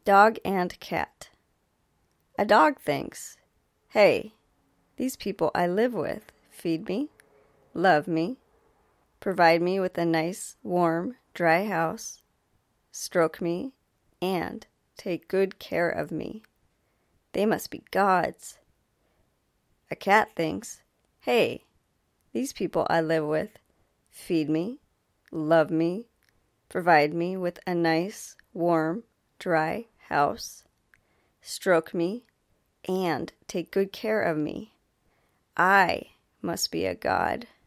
Dog and cat. A dog thinks, "Hey, these people I live with feed me, love me, provide me with a nice, warm, dry house, stroke me, and take good care of me. They must be gods." A cat thinks, "Hey, these people I live with feed me, love me, provide me with a nice, warm, dry house, stroke me, and take good care of me. I must be a god."